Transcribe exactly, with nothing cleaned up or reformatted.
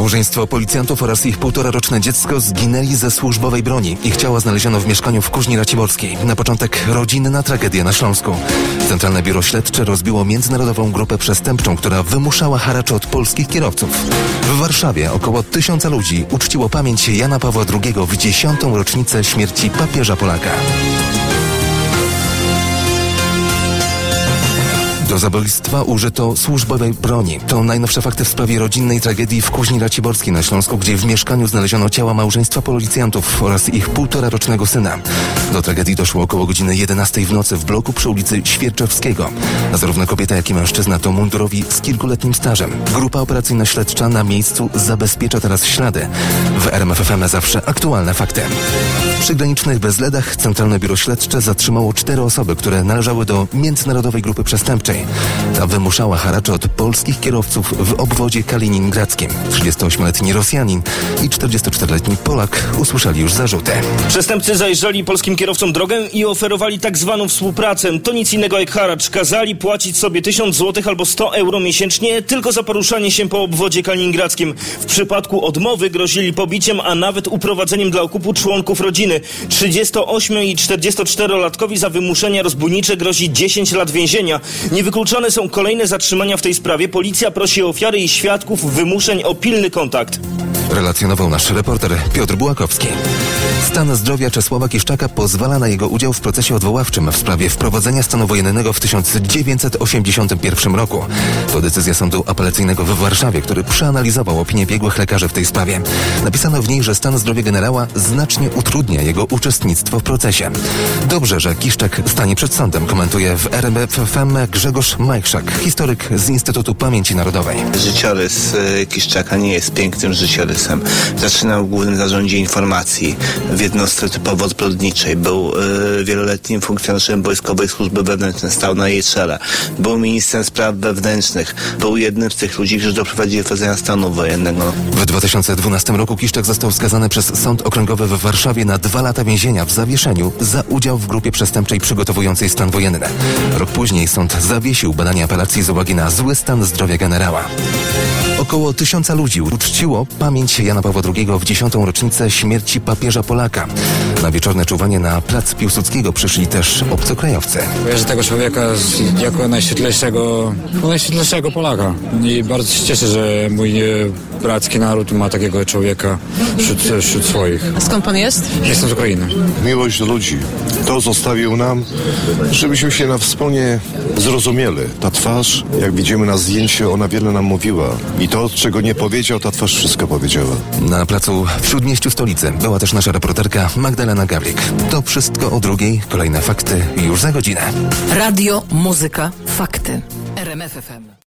Małżeństwo policjantów oraz ich półtoraroczne dziecko zginęli ze służbowej broni. Ich ciała znaleziono w mieszkaniu w Kuźni Raciborskiej. Na początek rodzinna tragedia na Śląsku. Centralne Biuro Śledcze rozbiło międzynarodową grupę przestępczą, która wymuszała haracz od polskich kierowców. W Warszawie około tysiąca ludzi uczciło pamięć Jana Pawła drugiego w dziesiątą rocznicę śmierci papieża Polaka. Do zabójstwa użyto służbowej broni. To najnowsze fakty w sprawie rodzinnej tragedii w Kuźni Raciborskiej na Śląsku, gdzie w mieszkaniu znaleziono ciała małżeństwa policjantów oraz ich półtorarocznego syna. Do tragedii doszło około godziny jedenastej w nocy w bloku przy ulicy Świerczewskiego. A zarówno kobieta, jak i mężczyzna to mundurowi z kilkuletnim stażem. Grupa operacyjna śledcza na miejscu zabezpiecza teraz ślady. W R M F F M zawsze aktualne fakty. W przygranicznych Bezledach Centralne Biuro Śledcze zatrzymało cztery osoby, które należały do międzynarodowej grupy przestępczej. Ta wymuszała haracze od polskich kierowców w obwodzie kaliningradzkim. trzydziestoośmioletni Rosjanin i czterdziestoczteroletni Polak usłyszeli już zarzuty. Przestępcy zajeżdżali polskim kierowcom drogę i oferowali tak zwaną współpracę. To nic innego jak haracz. Kazali płacić sobie tysiąc złotych albo sto euro miesięcznie tylko za poruszanie się po obwodzie kaliningradzkim. W przypadku odmowy grozili pobiciem, a nawet uprowadzeniem dla okupu członków rodziny. trzydziestoośmiu i czterdziestoczterolatkowi za wymuszenia rozbójnicze grozi dziesięć lat więzienia. Niewykluczone są kolejne zatrzymania w tej sprawie. Policja prosi ofiary i świadków wymuszeń o pilny kontakt. Relacjonował nasz reporter Piotr Bułakowski. Stan zdrowia Czesława Kiszczaka pozwala na jego udział w procesie odwoławczym w sprawie wprowadzenia stanu wojennego w tysiąc dziewięćset osiemdziesiątym pierwszym roku. To decyzja Sądu Apelacyjnego w Warszawie, który przeanalizował opinię biegłych lekarzy w tej sprawie. Napisano w niej, że stan zdrowia generała znacznie utrudnia jego uczestnictwo w procesie. Dobrze, że Kiszczak stanie przed sądem, komentuje w R M F F M Grzegorz Majchrzak, historyk z Instytutu Pamięci Narodowej. Życiorys Kiszczaka nie jest pięknym życiorysem. Zaczynał w Głównym Zarządzie Informacji w jednostce typowo zbrodniczej. Był y, wieloletnim funkcjonariuszem Wojskowej Służby Wewnętrznej, stał na jej czele. Był ministrem spraw wewnętrznych. Był jednym z tych ludzi, którzy doprowadzili do wprowadzenia stanu wojennego. W dwa tysiące dwunastym roku Kiszczak został skazany przez Sąd Okręgowy w Warszawie na dwa lata więzienia w zawieszeniu za udział w grupie przestępczej przygotowującej stan wojenny. Rok później sąd zawiesił badanie apelacji z uwagi na zły stan zdrowia generała. Około tysiąca ludzi uczciło pamięć Jana Pawła drugiego w dziesiątą rocznicę śmierci papieża Polaka. Na wieczorne czuwanie na plac Piłsudskiego przyszli też obcokrajowcy. Kojarzę tego człowieka z, jako najświetlejszego, najświetlejszego Polaka i bardzo się cieszę, że mój e, bracki naród ma takiego człowieka wśród, wśród swoich. A skąd pan jest? Jestem z Ukrainy. Miłość do ludzi. To zostawił nam, żebyśmy się na wspólnie zrozumieli. Ta twarz, jak widzimy na zdjęciu, ona wiele nam mówiła. I to, czego nie powiedział, ta twarz wszystko powiedziała. Na placu w śródmieściu stolicy była też nasza reporterka Magdalena Gawlik. To wszystko o drugiej. Kolejne fakty już za godzinę. Radio, muzyka, fakty. R M F F M.